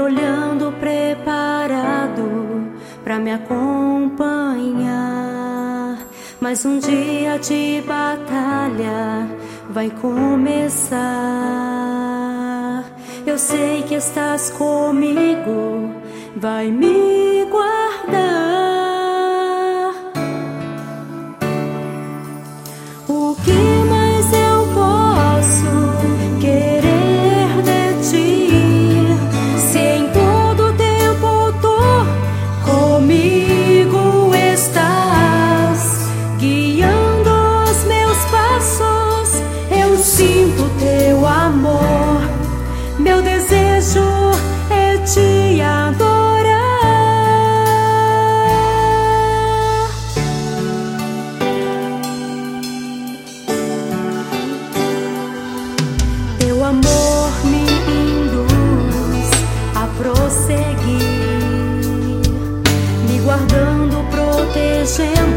olhando preparado pra me acompanhar. Mas um dia de batalha vai começar. Eu sei que estás comigo, vai me guardar. O que mais eu posso querer de ti, se em todo tempo tu comigo estás, guiando os meus passos? Eu sinto teu amor, meu desejo é te adorar. Teu amor me induz a prosseguir, me guardando, protegendo